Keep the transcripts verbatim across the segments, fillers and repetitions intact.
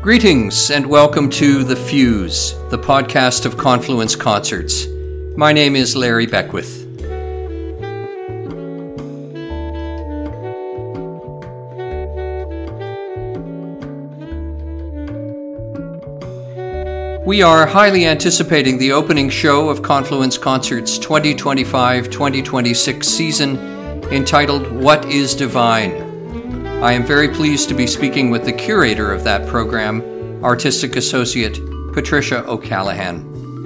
Greetings and welcome to The Fuse, the podcast of Confluence Concerts. My name is Larry Beckwith. We are highly anticipating the opening show of Confluence Concerts twenty twenty-five twenty twenty-six season entitled What is Divine? I am very pleased to be speaking with the curator of that program, Artistic Associate Patricia O'Callaghan.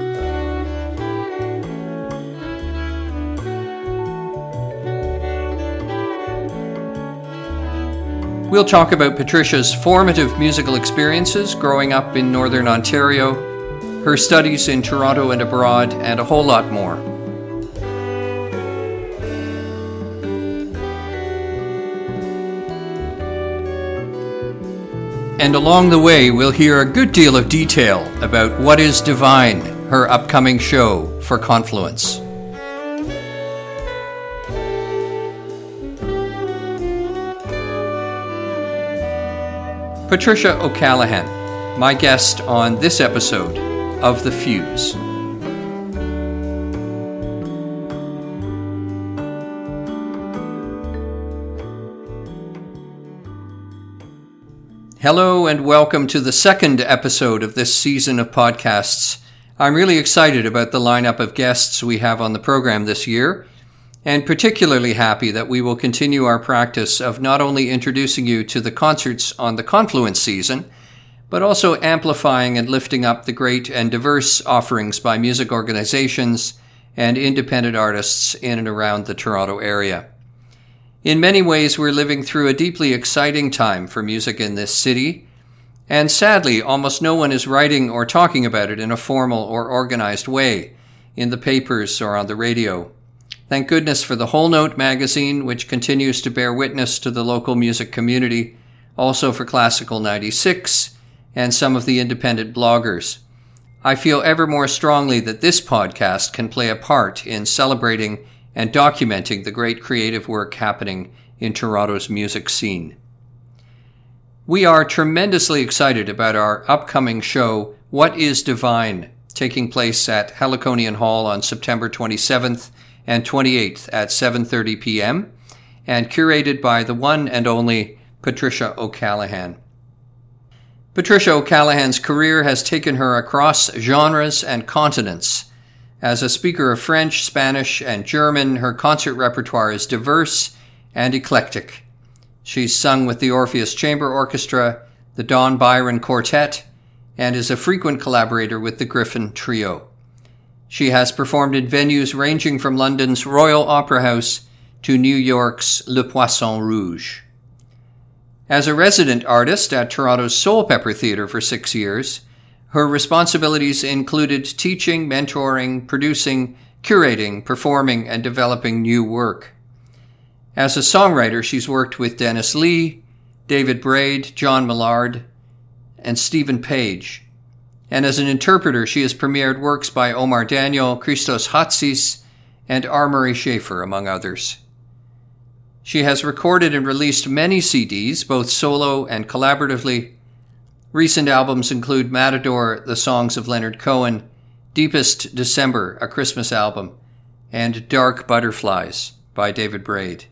We'll talk about Patricia's formative musical experiences growing up in Northern Ontario, her studies in Toronto and abroad, and a whole lot more. And along the way, we'll hear a good deal of detail about What is Divine, her upcoming show for Confluence. Patricia O'Callaghan, my guest on this episode of The Fuse. Hello and welcome to the second episode of this season of podcasts. I'm really excited about the lineup of guests we have on the program this year, and particularly happy that we will continue our practice of not only introducing you to the concerts on the Confluence season, but also amplifying and lifting up the great and diverse offerings by music organizations and independent artists in and around the Toronto area. In many ways, we're living through a deeply exciting time for music in this city, and sadly, almost no one is writing or talking about it in a formal or organized way, in the papers or on the radio. Thank goodness for the Whole Note magazine, which continues to bear witness to the local music community, also for Classical ninety-six, and some of the independent bloggers. I feel ever more strongly that this podcast can play a part in celebrating and documenting the great creative work happening in Toronto's music scene. We are tremendously excited about our upcoming show, What is Divine, taking place at Heliconian Hall on September twenty-seventh and twenty-eighth at seven thirty p.m. and curated by the one and only Patricia O'Callaghan. Patricia O'Callaghan's career has taken her across genres and continents. As a speaker of French, Spanish, and German, her concert repertoire is diverse and eclectic. She's sung with the Orpheus Chamber Orchestra, the Don Byron Quartet, and is a frequent collaborator with the Griffin Trio. She has performed in venues ranging from London's Royal Opera House to New York's Le Poisson Rouge. As a resident artist at Toronto's Soul Pepper Theatre for six years, her responsibilities included teaching, mentoring, producing, curating, performing, and developing new work. As a songwriter, she's worked with Dennis Lee, David Braid, John Millard, and Stephen Page. And as an interpreter, she has premiered works by Omar Daniel, Christos Hatsis, and R. Murray Schafer, among others. She has recorded and released many C Ds, both solo and collaboratively. Recent albums include Matador, The Songs of Leonard Cohen, Deepest December, a Christmas album, and Dark Butterflies by David Braid.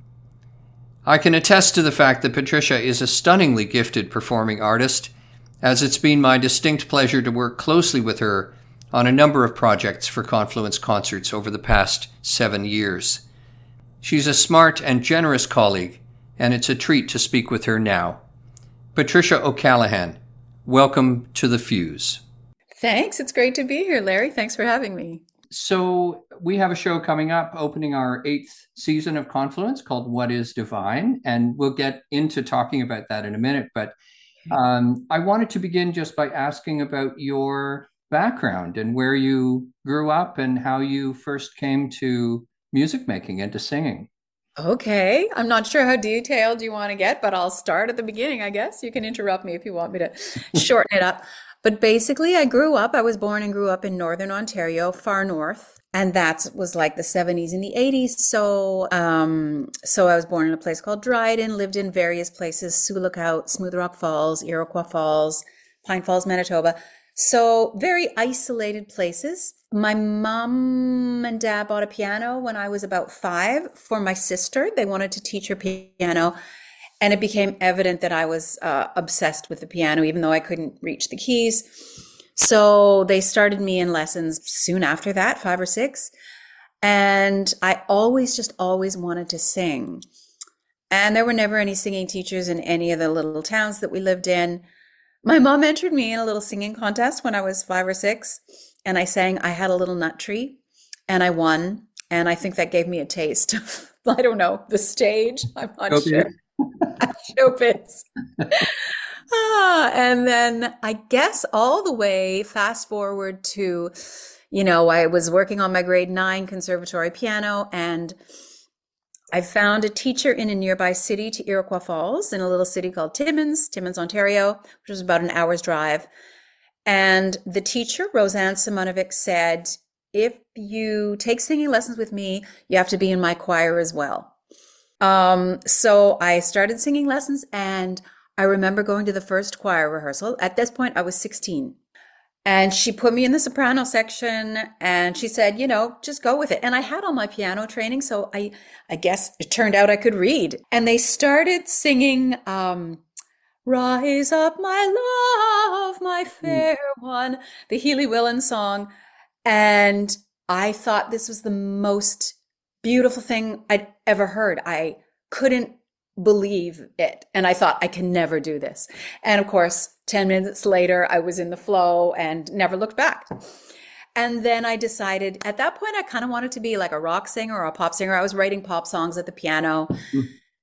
I can attest to the fact that Patricia is a stunningly gifted performing artist, as it's been my distinct pleasure to work closely with her on a number of projects for Confluence Concerts over the past seven years. She's a smart and generous colleague, and it's a treat to speak with her now. Patricia O'Callaghan, welcome to The Fuse. Thanks. It's great to be here, Larry. Thanks for having me. So we have a show coming up, opening our eighth season of Confluence called What is Divine, and we'll get into talking about that in a minute. But um, I wanted to begin just by asking about your background and where you grew up and how you first came to music making and to singing. Okay. I'm not sure how detailed you want to get, but I'll start at the beginning, I guess. You can interrupt me if you want me to shorten it up. But basically, I grew up, I was born and grew up in Northern Ontario, far north. And that was like the seventies and the eighties. So um, so I was born in a place called Dryden, lived in various places, Sioux Lookout, Smooth Rock Falls, Iroquois Falls, Pine Falls, Manitoba. So very isolated places. My mom and dad bought a piano when I was about five for my sister. They wanted to teach her piano. And it became evident that I was uh, obsessed with the piano, even though I couldn't reach the keys. So they started me in lessons soon after that, five or six. And I always, just always wanted to sing. And there were never any singing teachers in any of the little towns that we lived in. My mom entered me in a little singing contest when I was five or six, and I sang I Had a Little Nut Tree, and I won. And I think that gave me a taste of, I don't know, the stage. I'm not Okay. sure. Showbiz. Ah, and then I guess all the way fast forward to, you know, I was working on my grade nine conservatory piano, and I found a teacher in a nearby city to Iroquois Falls, in a little city called Timmins, Timmins, Ontario, which was about an hour's drive. And the teacher, Roseanne Simonovic, said, if you take singing lessons with me, you have to be in my choir as well. Um, so I started singing lessons, and I remember going to the first choir rehearsal. At this point, I was sixteen. And she put me in the soprano section, and she said, you know, just go with it. And I had all my piano training, so I, I guess it turned out I could read. And they started singing, um, Rise Up, My Love, My Fair One, the Healy Willan song. And I thought this was the most beautiful thing I'd ever heard. I couldn't believe it. And I thought, I can never do this. And of course, ten minutes later, I was in the flow and never looked back. And then I decided, at that point, I kind of wanted to be like a rock singer or a pop singer. I was writing pop songs at the piano. Mm-hmm.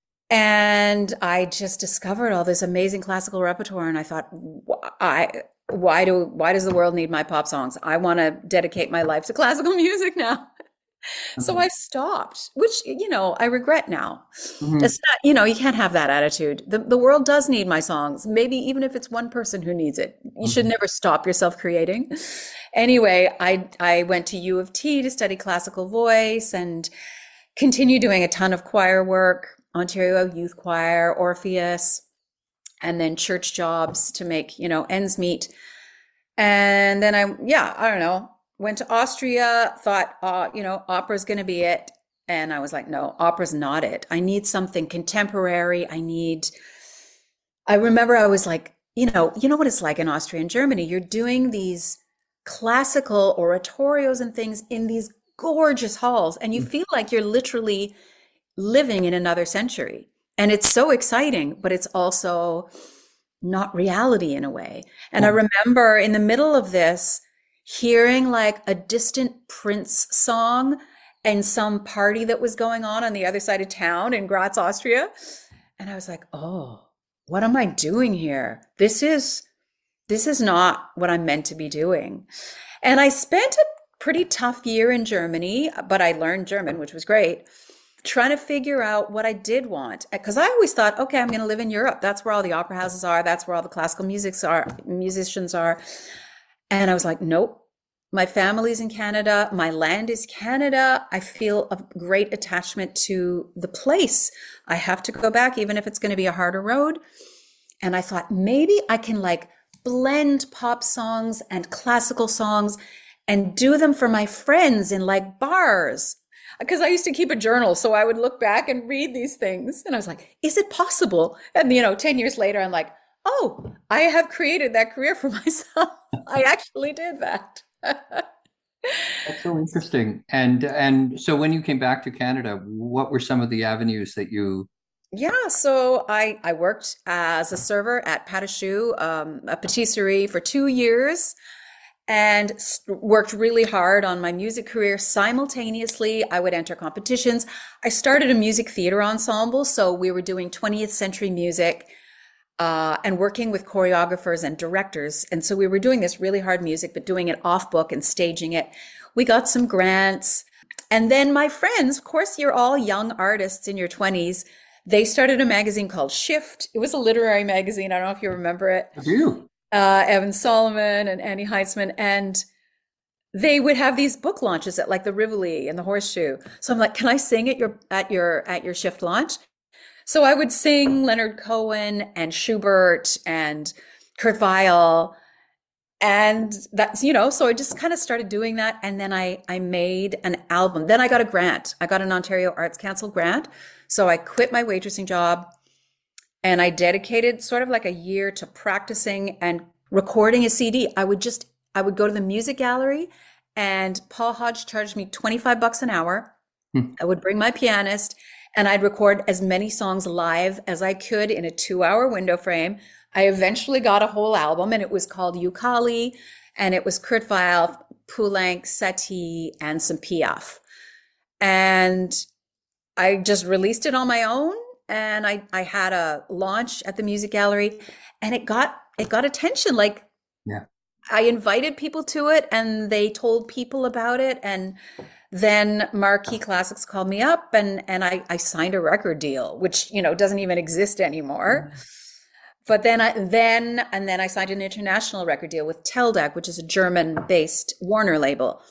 And I just discovered all this amazing classical repertoire. And I thought, why, why do, why does the world need my pop songs? I want to dedicate my life to classical music now. So I stopped, which, you know, I regret now. Mm-hmm. It's not, you know, you can't have that attitude. The, the world does need my songs, maybe even if it's one person who needs it. You mm-hmm. should never stop yourself creating. Anyway, I, I went to U of T to study classical voice and continue doing a ton of choir work, Ontario Youth Choir, Orpheus, and then church jobs to make, you know, ends meet. And then I, yeah, I don't know. Went to Austria, thought, uh, you know, opera's going to be it. And I was like, no, opera's not it. I need something contemporary. I need, I remember I was like, you know, you know what it's like in Austria and Germany. You're doing these classical oratorios and things in these gorgeous halls, and you feel like you're literally living in another century. And it's so exciting, but it's also not reality in a way. And I remember in the middle of this, hearing like a distant Prince song and some party that was going on on the other side of town in Graz, Austria. And I was like, oh, what am I doing here? This is, this is not what I'm meant to be doing. And I spent a pretty tough year in Germany, but I learned German, which was great, trying to figure out what I did want. Because I always thought, okay, I'm going to live in Europe. That's where all the opera houses are. That's where all the classical musics are, musicians are. And I was like, nope, my family's in Canada. My land is Canada. I feel a great attachment to the place. I have to go back, even if it's going to be a harder road. And I thought maybe I can like blend pop songs and classical songs and do them for my friends in like bars. Because I used to keep a journal. So I would look back and read these things. And I was like, is it possible? And, you know, ten years later, I'm like, oh, I have created that career for myself. I actually did that. That's so interesting. And and so when you came back to Canada, what were some of the avenues that you... Yeah, so I, I worked as a server at Pas de Choux, um, a patisserie, for two years and worked really hard on my music career. Simultaneously, I would enter competitions. I started a music theater ensemble, so we were doing twentieth century music. Uh, and working with choreographers and directors. And so we were doing this really hard music, but doing it off book and staging it. We got some grants. And then my friends, of course, you're all young artists in your twenties. They started a magazine called Shift. It was a literary magazine. I don't know if you remember it. I do. Uh, Evan Solomon and Annie Heitzman. And they would have these book launches at like the Rivoli and the Horseshoe. So I'm like, can I sing at your, at your, at your Shift launch? So I would sing Leonard Cohen and Schubert and Kurt Weill. And that's, you know, so I just kind of started doing that. And then I, I made an album. Then I got a grant. I got an Ontario Arts Council grant. So I quit my waitressing job and I dedicated sort of like a year to practicing and recording a C D. I would just, I would go to the music gallery and Paul Hodge charged me twenty-five bucks an hour. Hmm. I would bring my pianist and I'd record as many songs live as I could in a two hour window frame. I eventually got a whole album and it was called Yukali and it was Kurt Weill, Poulenc, Satie, and some Piaf. And I just released it on my own and I, I had a launch at the music gallery and it got, it got attention. Like, yeah, I invited people to it and they told people about it. And then Marquee Classics called me up and, and I, I signed a record deal, which, you know, doesn't even exist anymore. Mm-hmm. But then I then and then I signed an international record deal with Teldec, which is a German-based Warner label.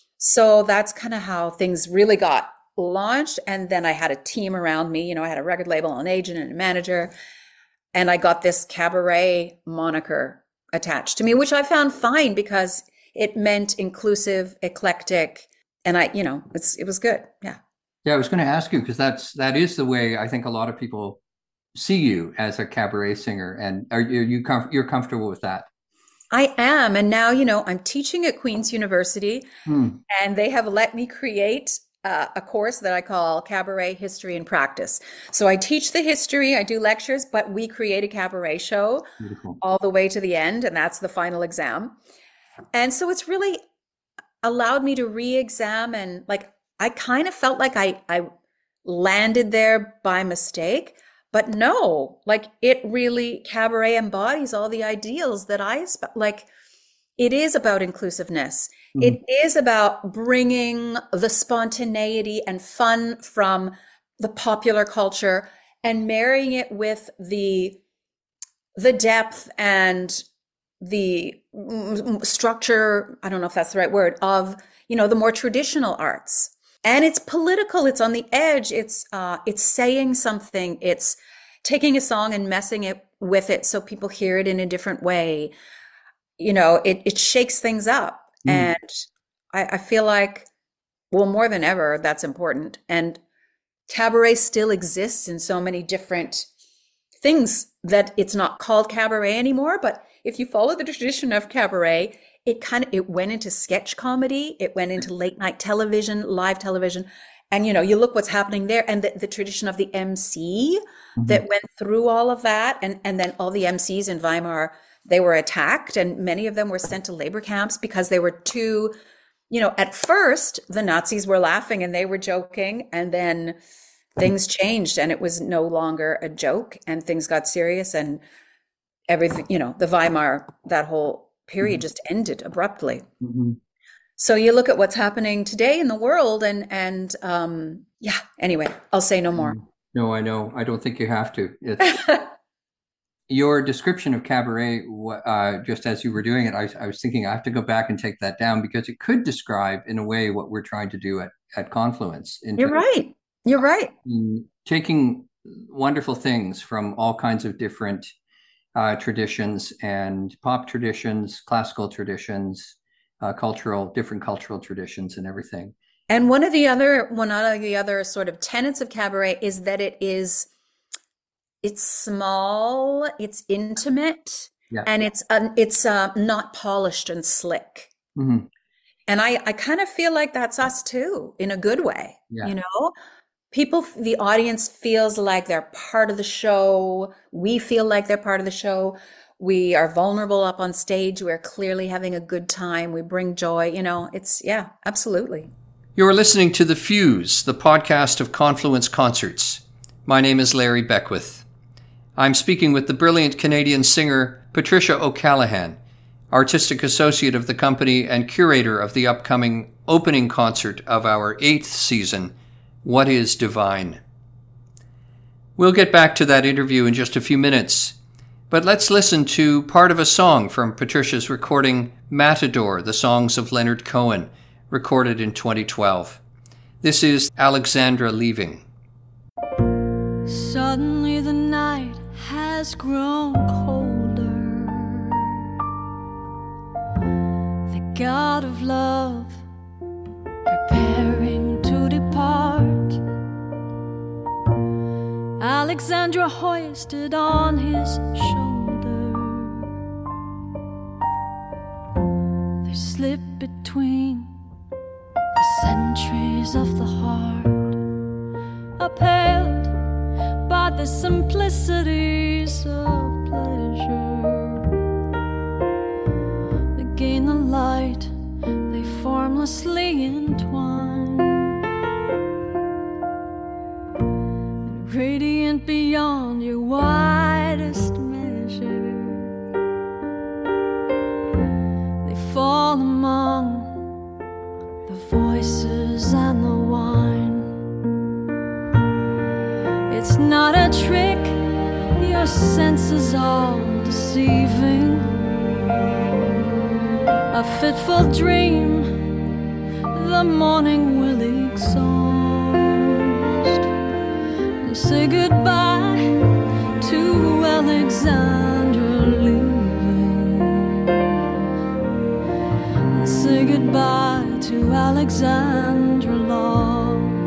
So that's kind of how things really got launched. And then I had a team around me. You know, I had a record label, an agent, and a manager. And I got this cabaret moniker attached to me, which I found fine because it meant inclusive, eclectic, and I, you know, it's it was good. Yeah. Yeah, I was going to ask you because that's that is the way I think a lot of people see you as a cabaret singer. And are you, you comf- you're comfortable with that? I am. And now, you know, I'm teaching at Queen's University hmm. and they have let me create uh, a course that I call Cabaret History and Practice. So I teach the history, I do lectures, but we create a cabaret show Beautiful. All the way to the end. And that's the final exam. And so it's really allowed me to re-examine, like, I kind of felt like I, I landed there by mistake. But no, like it really, cabaret embodies all the ideals that I, like, it is about inclusiveness. Mm-hmm. It is about bringing the spontaneity and fun from the popular culture and marrying it with the, the depth and the structure, I don't know if that's the right word, of, you know, the more traditional arts. And it's political. It's on the edge. It's uh, it's saying something. It's taking a song and messing it with it so people hear it in a different way. You know, it it shakes things up. Mm. And I, I feel like, well, more than ever, that's important. And cabaret still exists in so many different things that it's not called cabaret anymore. But if you follow the tradition of cabaret, it kind of, it went into sketch comedy. It went into late night television, live television. And, you know, you look what's happening there and the, the tradition of the M C mm-hmm. that went through all of that. And, and then all the M Cs in Weimar, they were attacked and many of them were sent to labor camps because they were too, you know, at first the Nazis were laughing and they were joking and then things changed and it was no longer a joke and things got serious and everything, you know, the Weimar, that whole period mm-hmm. just ended abruptly. Mm-hmm. So you look at what's happening today in the world and, and um, yeah, anyway, I'll say no more. No, I know. I don't think you have to. It's, your description of cabaret, uh, just as you were doing it, I, I was thinking I have to go back and take that down because it could describe in a way what we're trying to do at, at Confluence. You're right. You're right. Taking wonderful things from all kinds of different uh, traditions and pop traditions, classical traditions, uh, cultural, different cultural traditions and everything. And one of the other, one of the other sort of tenets of cabaret is that it is, it's small, it's intimate, yeah. and it's uh, it's uh, not polished and slick. Mm-hmm. And I, I kind of feel like that's us too, in a good way. Yeah. You know, people, the audience feels like they're part of the show. We feel like they're part of the show. We are vulnerable up on stage. We're clearly having a good time. We bring joy. You know, it's, yeah, absolutely. You're listening to The Fuse, the podcast of Confluence Concerts. My name is Larry Beckwith. I'm speaking with the brilliant Canadian singer Patricia O'Callaghan, artistic associate of the company and curator of the upcoming opening concert of our eighth season, What is Divine? We'll get back to that interview in just a few minutes, but let's listen to part of a song from Patricia's recording Matador, the Songs of Leonard Cohen, recorded in twenty twelve. This is Alexandra Leaving. Suddenly the night has grown colder. like out of love, preparing to depart. Alexandra hoisted on his shoulder. They slip between the centuries of the heart, upheld by the simplicities of pleasure. They gain the light, they formlessly entwine, and radiant beyond your widest measure, they fall among the voices and the wine. It's not a trick, your senses all deceiving, a fitful dream the morning will exhaust, and say goodbye to Alexandra leaving, and say goodbye to Alexandra lost.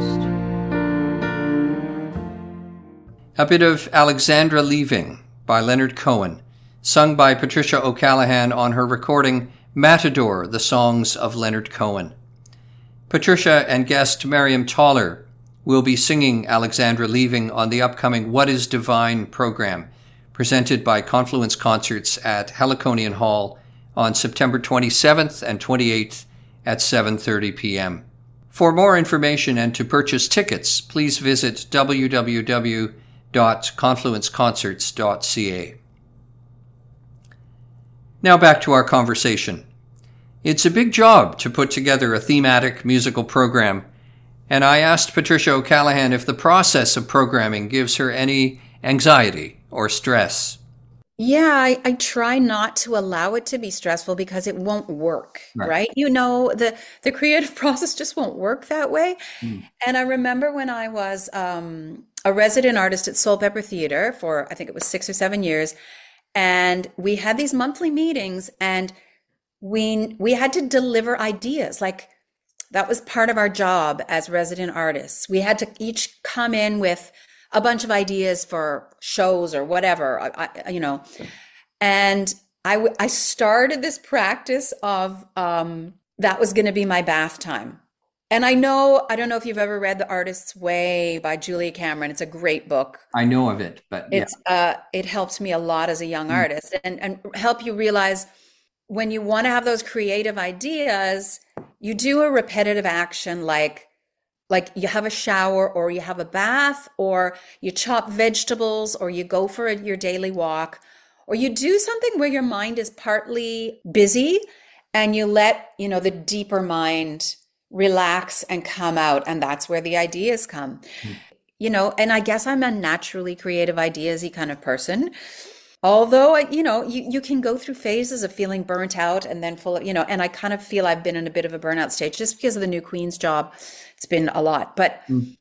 A bit of Alexandra Leaving by Leonard Cohen, sung by Patricia O'Callaghan on her recording Matador, the Songs of Leonard Cohen. Patricia and guest Miriam Toller will be singing Alexandra Leaving on the upcoming What is Divine program, presented by Confluence Concerts at Heliconian Hall on September twenty-seventh and twenty-eighth at seven thirty p.m. For more information and to purchase tickets, please visit w w w dot confluence concerts dot c a. Now back to our conversation. It's a big job to put together a thematic musical program, and I asked Patricia O'Callaghan if the process of programming gives her any anxiety or stress. Yeah, I, I try not to allow it to be stressful because it won't work, Right. right? You know, the the creative process just won't work that way. Mm. And I remember when I was um, a resident artist at Soul Pepper Theater for, I think it was six or seven years, and we had these monthly meetings, and we we had to deliver ideas. Like, that was part of our job as resident artists. We had to each come in with a bunch of ideas for shows or whatever, I, I, you know. And I, w- I started this practice of um, that was going to be my bath time. And I know, I don't know if you've ever read The Artist's Way by Julia Cameron. It's a great book. I know of it, but yeah. It's uh, it helped me a lot as a young Mm. artist, and and help you realize when you want to have those creative ideas, you do a repetitive action like like you have a shower or you have a bath or you chop vegetables or you go for a, your daily walk, or you do something where your mind is partly busy and you let, you know, the deeper mind relax and come out, and that's where the ideas come. Mm. You know, and I guess I'm a naturally creative ideas-y kind of person. Although, I, you know, you, you can go through phases of feeling burnt out and then full of, you know, and I kind of feel I've been in a bit of a burnout stage just because of the new Queen's job. It's been a lot, but Mm.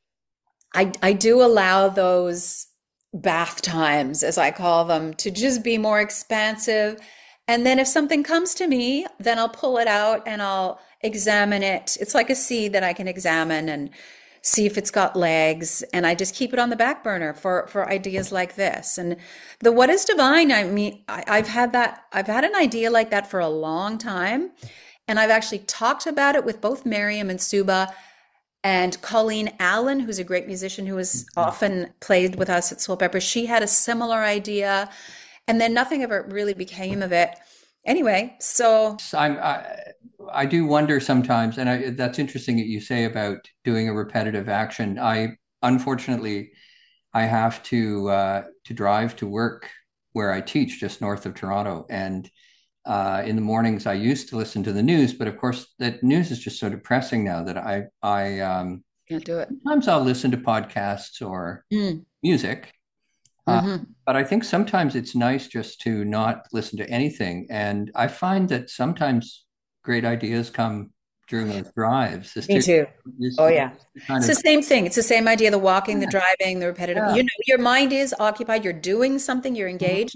I, I do allow those bath times, as I call them, to just be more expansive. And then if something comes to me, then I'll pull it out and I'll examine it. It's like a seed that I can examine and see if it's got legs, and I just keep it on the back burner for for ideas like this. And the What is Divine, I mean, I, I've had that, I've had an idea like that for a long time, and I've actually talked about it with both Miriam and Suba and Colleen Allen, who's a great musician who has often played with us at Soul Pepper. She had a similar idea, and then nothing ever really became of it. Anyway, so I'm, I, I do wonder sometimes, and I, that's interesting that you say about doing a repetitive action. I, unfortunately, I have to uh, to drive to work where I teach just north of Toronto. And uh, in the mornings, I used to listen to the news, but of course, that news is just so depressing now that I, I um, can't do it. sometimes I'll listen to podcasts or Mm. music. Uh, Mhm. but I think sometimes it's nice just to not listen to anything. And I find that sometimes great ideas come during those drives. It's Me just- too. it's- Oh, yeah. it's kind It's of- the same thing. It's the same idea, the walking, the Yeah. driving, the repetitive. Yeah. You know, your mind is occupied, you're doing something, you're engaged,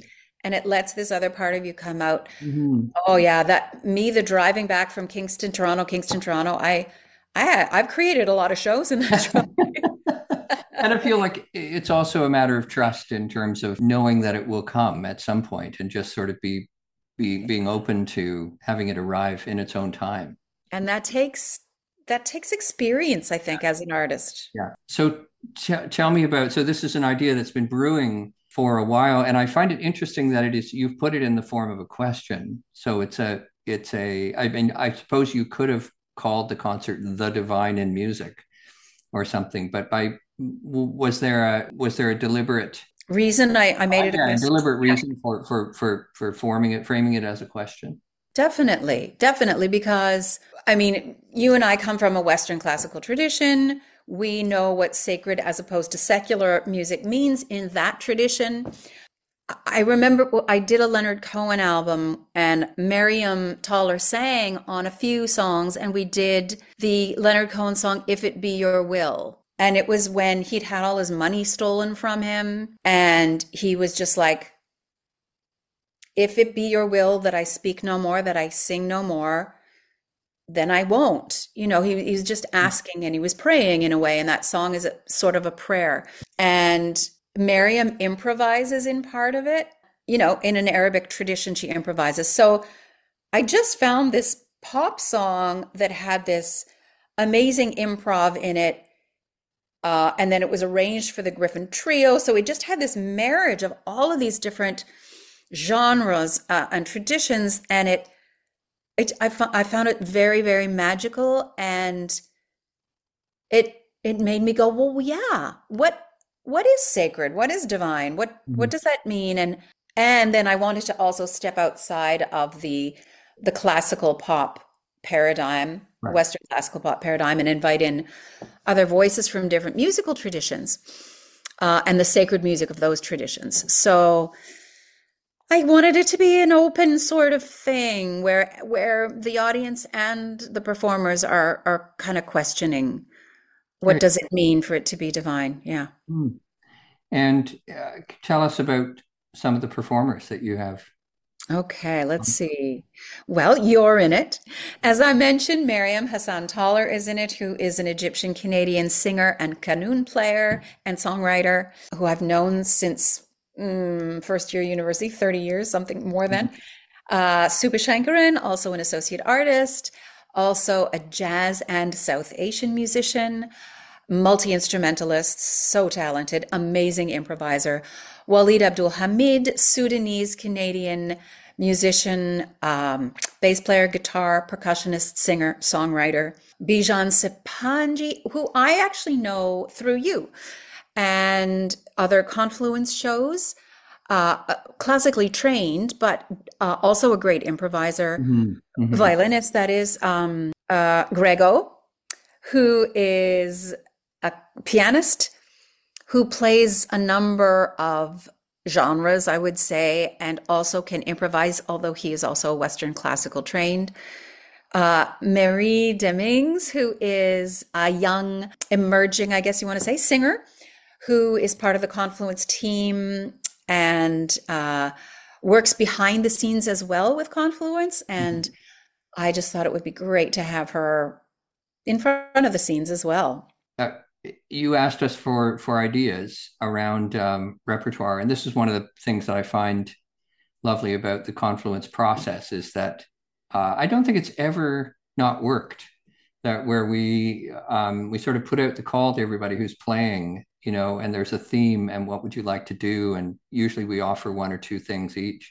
and it lets this other part of you come out. Mhm. Oh yeah, that me, the driving back from Kingston, Toronto, Kingston, Toronto. I, I, I've created a lot of shows in that drive. And I feel like it's also a matter of trust in terms of knowing that it will come at some point and just sort of be, be being open to having it arrive in its own time. And that takes that takes experience, I think, as an artist. Yeah. So t tell me about, so this is an idea that's been brewing for a while, and I find it interesting that it is, you've put it in the form of a question. So it's a, it's a, I mean, I suppose you could have called the concert The Divine in Music or something, but by, was there a, was there a deliberate reason I, I made it a yeah, question? deliberate reason for, for, for, for forming it, framing it as a question? Definitely, definitely, because I mean, you and I come from a Western classical tradition. We know what sacred as opposed to secular music means in that tradition. I remember I did a Leonard Cohen album and Miriam Toller sang on a few songs, and we did the Leonard Cohen song, If It Be Your Will. And it was when he'd had all his money stolen from him, and he was just like, if it be your will that I speak no more, that I sing no more, then I won't. You know, he, he was just asking and he was praying in a way. And that song is a, sort of a prayer. And Miriam improvises in part of it. You know, in an Arabic tradition, she improvises. So I just found this pop song that had this amazing improv in it. Uh, and then it was arranged for the Griffin Trio. So it just had this marriage of all of these different genres uh, and traditions, and it, it I, fo- I found it very, very magical, and it it made me go, well, yeah, what what is sacred? What is divine? What Mhm. what does that mean? And and then I wanted to also step outside of the the classical pop paradigm, Right. Western classical pop paradigm, and invite in other voices from different musical traditions uh, and the sacred music of those traditions. So I wanted it to be an open sort of thing where where the audience and the performers are are kind of questioning what Right. does it mean for it to be divine? Yeah. Mm. And uh, tell us about some of the performers that you have. Okay, let's see. Well, you're in it. As I mentioned, Miriam Hassan Toller is in it, who is an Egyptian Canadian singer and qanun player and songwriter who I've known since mm, first year university, thirty years, something more than. Uh, Supa Shankaran, also an associate artist, also a jazz and South Asian musician, multi-instrumentalist, so talented, amazing improviser. Walid Abdul Hamid, Sudanese Canadian musician, um, bass player, guitar, percussionist, singer, songwriter. Bijan Sepanji, who I actually know through you and other Confluence shows. Uh, classically trained, but uh, also a great improviser, Mhm. Mhm. violinist, that is. Um, uh, Grego, who is a pianist who plays a number of genres, I would say, and also can improvise, although he is also Western classical trained. Uh, Marie Demings, who is a young, emerging, I guess you want to say, singer, who is part of the Confluence team and uh, works behind the scenes as well with Confluence. And I just thought it would be great to have her in front of the scenes as well. Uh, you asked us for for ideas around um, repertoire, and this is one of the things that I find lovely about the Confluence process is that uh, I don't think it's ever not worked. That where we um, we sort of put out the call to everybody who's playing, you know, and there's a theme, and what would you like to do? And usually we offer one or two things each.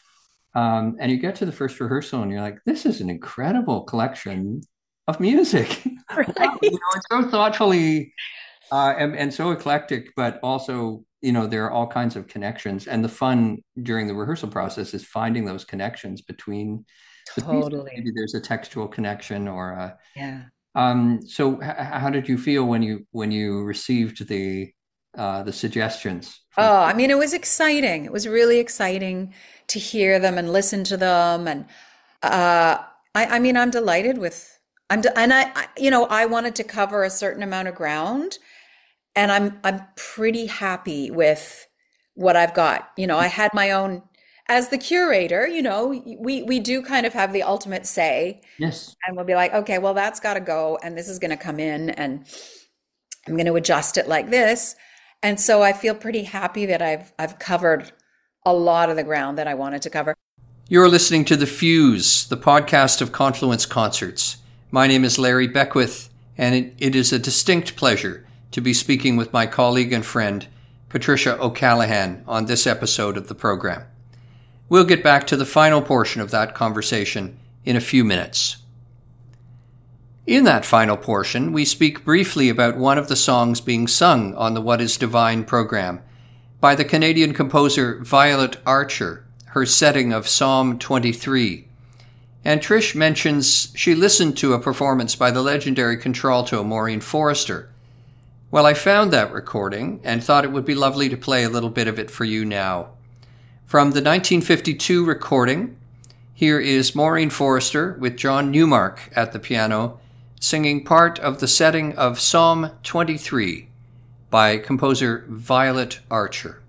Um, and you get to the first rehearsal, and you're like, "This is an incredible collection of music." Right. You know, it's so thoughtfully uh, and, and so eclectic, but also, you know, there are all kinds of connections. And the fun during the rehearsal process is finding those connections between the pieces. Totally. Maybe there's a textual connection or a, Yeah. um, so h- how did you feel when you when you received the uh, the suggestions from Oh, I mean, it was exciting. It was really exciting to hear them and listen to them. And uh, I, I mean, I'm delighted with, I'm, de- and I, I, you know, I wanted to cover a certain amount of ground, and I'm, I'm pretty happy with what I've got. You know, I had my own as the curator, you know, we we do kind of have the ultimate say, Yes. and we'll be like, okay, well, that's got to go, and this is going to come in, and I'm going to adjust it like this. And so I feel pretty happy that I've I've covered a lot of the ground that I wanted to cover. You're listening to The Fuse, the podcast of Confluence Concerts. My name is Larry Beckwith, and it, it is a distinct pleasure to be speaking with my colleague and friend, Patricia O'Callaghan, on this episode of the program. We'll get back to the final portion of that conversation in a few minutes. In that final portion, we speak briefly about one of the songs being sung on the What is Divine program by the Canadian composer Violet Archer, her setting of Psalm twenty-three. And Trish mentions she listened to a performance by the legendary contralto Maureen Forrester. Well, I found that recording and thought it would be lovely to play a little bit of it for you now. From the nineteen fifty-two recording, here is Maureen Forrester with John Newmark at the piano, singing part of the setting of Psalm twenty-three by composer Violet Archer.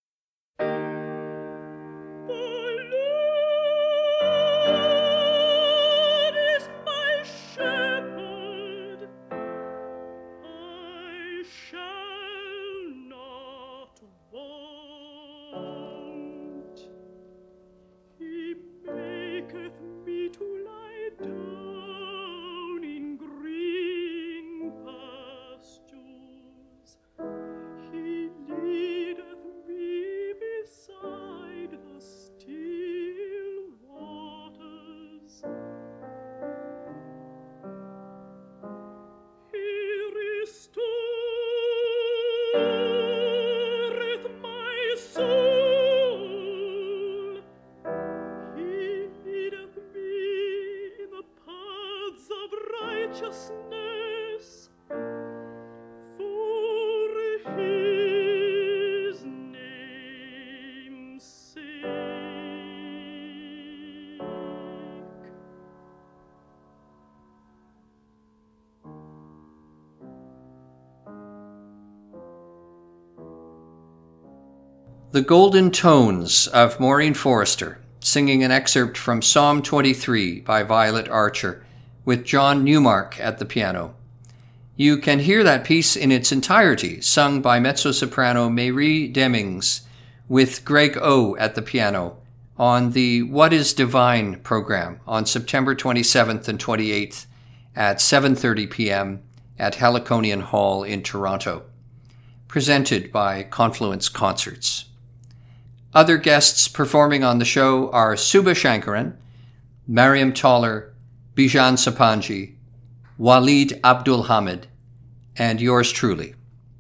The Golden Tones of Maureen Forrester, singing an excerpt from Psalm twenty-three by Violet Archer, with John Newmark at the piano. You can hear that piece in its entirety, sung by mezzo-soprano Marie Demings, with Greg O at the piano, on the What is Divine program on September twenty-seventh and twenty-eighth at seven thirty p.m. at Heliconian Hall in Toronto, presented by Confluence Concerts. Other guests performing on the show are Subha Shankaran, Mariam Toller, Bijan Sapanji, Walid Abdul Hamid, and yours truly.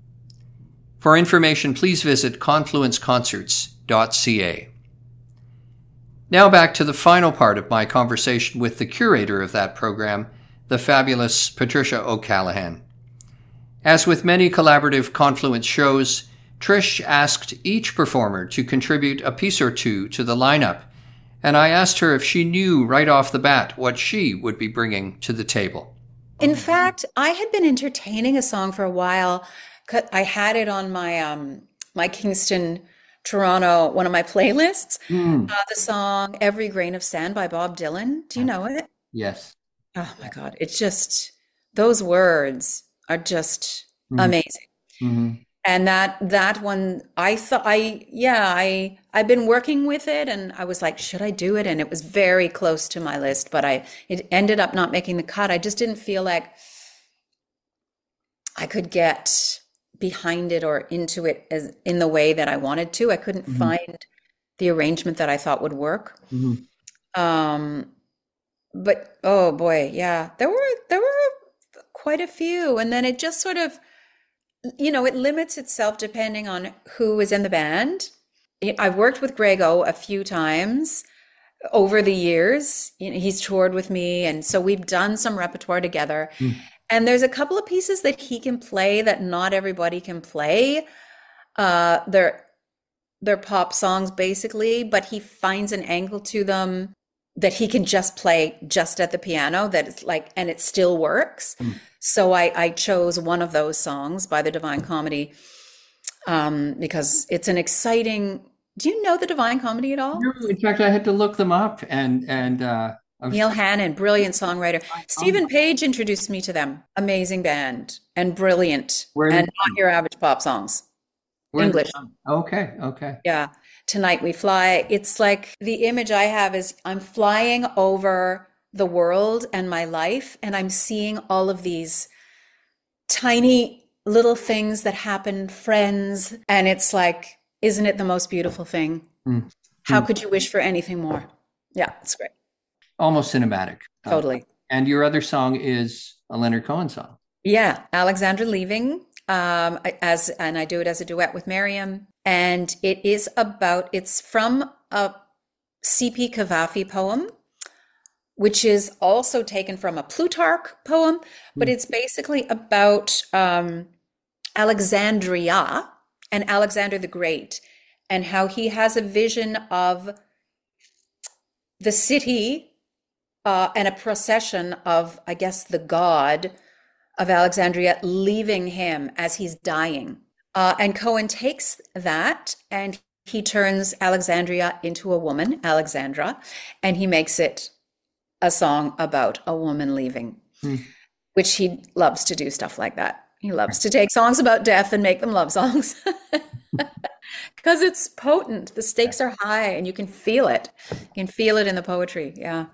For information, please visit confluence concerts dot c a. Now back to the final part of my conversation with the curator of that program, the fabulous Patricia O'Callaghan. As with many collaborative Confluence shows, Trish asked each performer to contribute a piece or two to the lineup, and I asked her if she knew right off the bat what she would be bringing to the table. In fact, I had been entertaining a song for a while. I had it on my um, my Kingston, Toronto, one of my playlists. Mm. Uh, the song "Every Grain of Sand" by Bob Dylan. Do you know it? Yes. Oh my God! It's just, those words are just mm. amazing. Mm-hmm. And that that one, I thought, I yeah, I I've been working with it, and I was like, should I do it? And it was very close to my list, but I it ended up not making the cut. I just didn't feel like I could get behind it or into it as in the way that I wanted to. I couldn't mm-hmm. find the arrangement that I thought would work. Mm-hmm. Um, but oh boy, yeah, there were there were quite a few, and then it just sort of, you know, it limits itself depending on who is in the band. I've worked with Greg O a few times over the years. You know, he's toured with me, and so we've done some repertoire together. Mm. And there's a couple of pieces that he can play that not everybody can play. Uh, they're they're pop songs basically, but he finds an angle to them that he can just play just at the piano. That it's like, and it still works. Mm. So I, I chose one of those songs by the Divine Comedy um, because it's an exciting Do you know the Divine Comedy at all? No, in fact, I had to look them up, and and uh, I was Neil trying Hannon, brilliant songwriter. to find Stephen Page introduced me to them. Amazing band and brilliant where and did not your average pop songs. where did English. okay, okay. Yeah. Tonight We Fly. It's like the image I have is I'm flying over the world and my life, and I'm seeing all of these tiny little things that happen, friends, and it's like, isn't it the most beautiful thing? Mm. How Mm. could you wish for anything more? Yeah, it's great. Almost cinematic. Uh, Totally. and your other song is a Leonard Cohen song. Yeah, Alexandra Leaving, um, as and I do it as a duet with Miriam, and it is about it's from a C P Cavafy poem, which is also taken from a Plutarch poem, but it's basically about um, Alexandria and Alexander the Great, and how he has a vision of the city uh, and a procession of, I guess, the god of Alexandria leaving him as he's dying. Uh, and Cohen takes that and he turns Alexandria into a woman, Alexandra, and he makes it a song about a woman leaving, Hmm. which he loves to do stuff like that. He loves to take songs about death and make them love songs because it's potent. The stakes are high and you can feel it. You can feel it in the poetry. Yeah.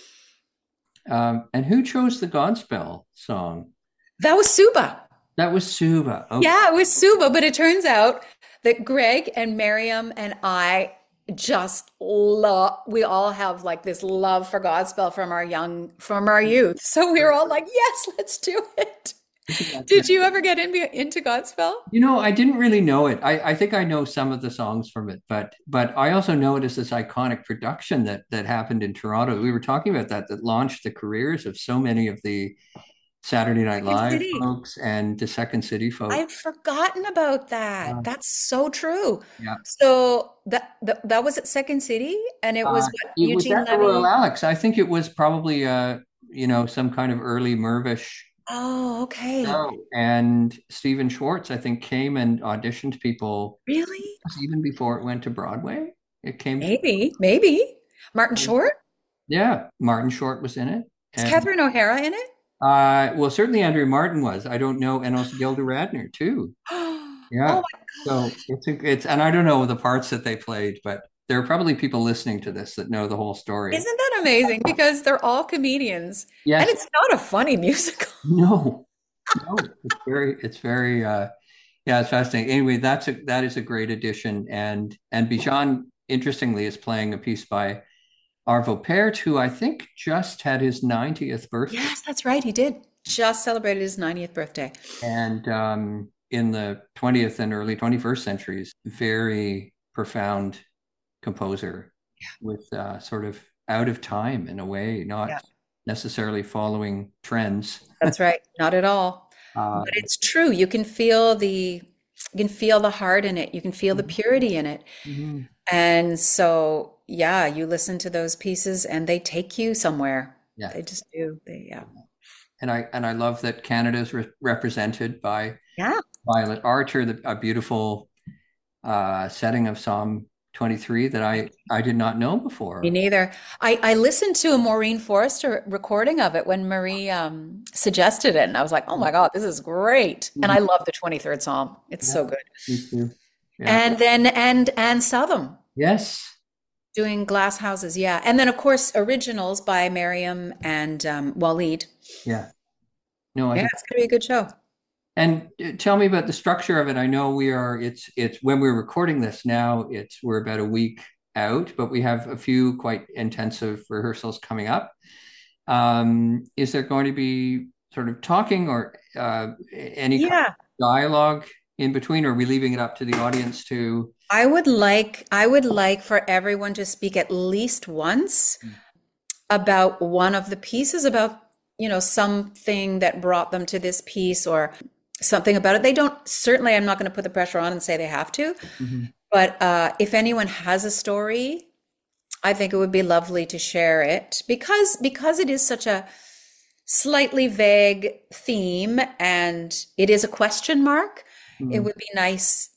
Um, and who chose the Godspell song? That was Suba. That was Suba. Okay. Yeah, it was Suba, but it turns out that Greg and Miriam and I just love, we all have like this love for Godspell from our young, from our youth. So we were all like, yes, let's do it. Did you ever get into, into Godspell? You know, I didn't really know it. I, I think I know some of the songs from it, but but I also know it as this iconic production that that happened in Toronto. We were talking about that, that launched the careers of so many of the Saturday Night Second Live City. folks and the Second City folks. I've forgotten about that. Uh, That's so true. yeah. So that that, that was at Second City, and it was Uh, what, it was Eugene at the Royal Levy. Alex. I think it was probably uh, you know, some kind of early Mervish Oh, okay. show. And Stephen Schwartz, I think, came and auditioned people Really? even before it went to Broadway. It came to, Maybe, maybe. Martin Short? yeah, Martin Short was in it. Is And Catherine O'Hara in it? uh, well, certainly Andrew Martin was. I don't know, and also Gilda Radner too. Oh Yeah. my So it's a, it's, and I don't know the parts that they played, but there are probably people listening to this that know the whole story. Isn't that amazing? Because they're all comedians, and Yes. it's not a funny musical. No. No. It's very, it's very, uh, yeah, it's fascinating. Anyway, that's a, that is a great addition. And, and Bijan, interestingly, is playing a piece by Arvo Pärt, who I think just had his ninetieth birthday. Yes, that's right. He did. Just celebrated his ninetieth birthday. And um, in the twentieth and early twenty-first centuries, very profound composer with uh, sort of out of time in a way, not Yeah. necessarily following trends. That's right. Not at all. Uh, But it's true. You can feel the you can feel the heart in it. You can feel the purity in it. mhm. And so, yeah, you listen to those pieces and they take you somewhere. Yeah. They just do. They, yeah. And I and I love that Canada is re- represented by Yeah. Violet Archer, the, a beautiful uh, setting of Psalm twenty-three that I I did not know before. Me neither. I, I listened to a Maureen Forrester recording of it when Marie um, suggested it, and I was like, oh my God, this is great. And I love the twenty-third Psalm. It's so good. Me too. Yeah. And then, and Anne Southam Yes. doing Glass Houses. Yeah. And then, of course, originals by Miriam and um, Waleed. Yeah. No, I Yeah, think it's going to be a good show. And uh, tell me about the structure of it. I know we are, it's, it's when we're recording this now, it's, we're about a week out, but we have a few quite intensive rehearsals coming up. Um, is there going to be sort of talking or uh, any kind Yeah. of dialogue in between, or are we leaving it up to the audience to? I would like I would like for everyone to speak at least once about one of the pieces, about, you know, something that brought them to this piece or something about it. They don't, certainly I'm not going to put the pressure on and say they have to, Mhm. but uh, if anyone has a story, I think it would be lovely to share it because because it is such a slightly vague theme and it is a question mark. It Mhm. would be nice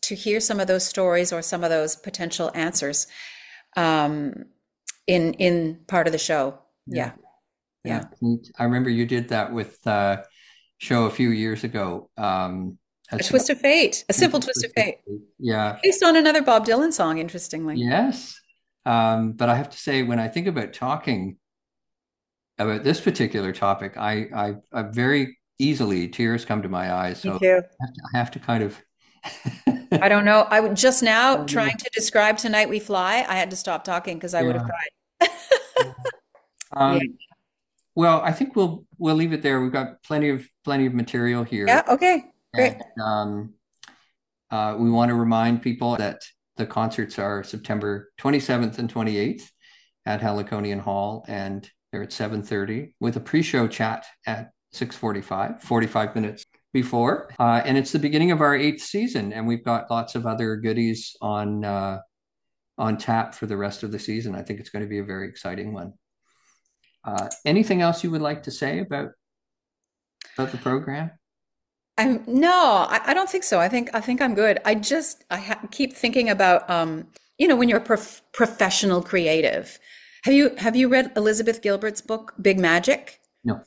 to hear some of those stories or some of those potential answers um, in in part of the show. Yeah. Yeah. yeah. I remember you did that with a uh, show a few years ago. Um, a Twist of Fate, A Simple Twist of Fate. Yeah. Based on another Bob Dylan song, interestingly. Yes. Um, but I have to say, when I think about talking about this particular topic, I, I, I very easily tears come to my eyes. So Me too. I have to, I have to kind of. I don't know. I would just now trying to describe Tonight We Fly. I had to stop talking because I yeah. would have cried. um, yeah. Well, I think we'll we'll leave it there. We've got plenty of plenty of material here. Yeah. Okay. Great. And, um, uh, we want to remind people that the concerts are September twenty-seventh and twenty-eighth at Heliconian Hall, and they're at seven thirty with a pre-show chat at six forty-five, forty-five minutes before. Uh, and it's the beginning of our eighth season, and we've got lots of other goodies on uh, on tap for the rest of the season. I think it's going to be a very exciting one. Uh, anything else you would like to say about about the program? I'm no, I, I don't think so. I think I think I'm good. I just I ha- keep thinking about um, you know, when you're a prof- professional creative. Have you have you read Elizabeth Gilbert's book Big Magic? No.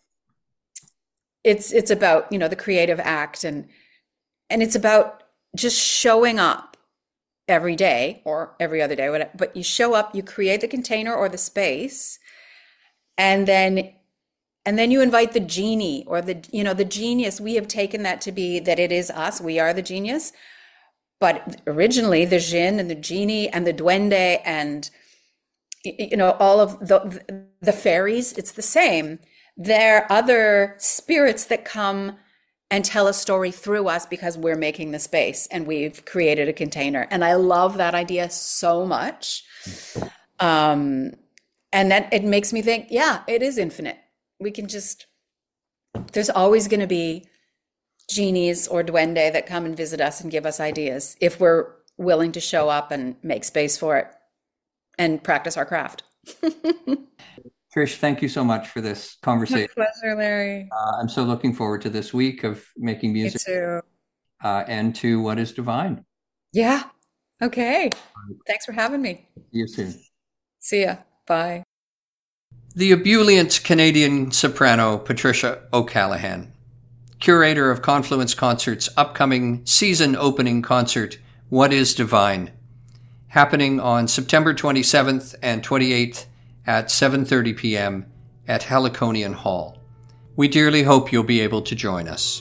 It's it's about, you know, the creative act, and and it's about just showing up every day or every other day, whatever, but you show up, you create the container or the space, and then and then you invite the genie or the, you know, the genius. We have taken that to be that it is us. We are the genius. But originally the djinn and the genie and the duende and, you know, all of the the fairies, it's the same. They're other spirits that come and tell a story through us because we're making the space and we've created a container. And I love that idea so much. Um, and that it makes me think, yeah, it is infinite. We can just, there's always going to be genies or duende that come and visit us and give us ideas if we're willing to show up and make space for it and practice our craft. Trish, thank you so much for this conversation. My pleasure, Larry. Uh, I'm so looking forward to this week of making music. Me too. Uh, and to What is Divine. Yeah. Okay. Thanks for having me. See you soon. See ya. Bye. The ebullient Canadian soprano Patricia O'Callaghan, curator of Confluence Concerts' upcoming season opening concert, What is Divine, happening on September twenty-seventh and twenty-eighth at seven thirty p.m. at Heliconian Hall. We dearly hope you'll be able to join us.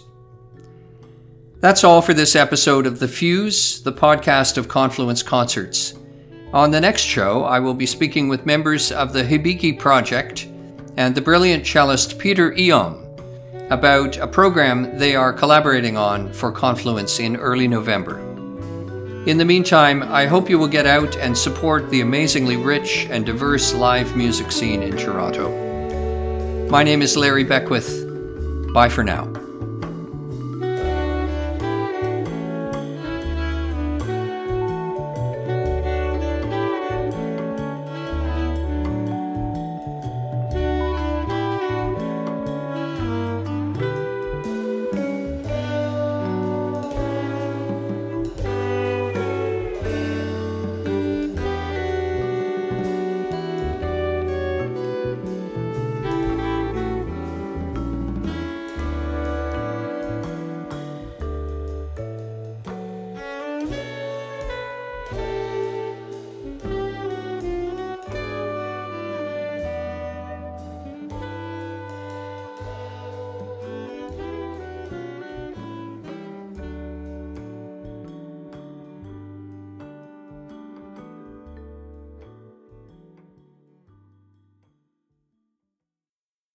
That's all for this episode of The Fuse, the podcast of Confluence Concerts. On the next show, I will be speaking with members of the Hibiki Project and the brilliant cellist Peter Eom about a program they are collaborating on for Confluence in early November. In the meantime, I hope you will get out and support the amazingly rich and diverse live music scene in Toronto. My name is Larry Beckwith. Bye for now.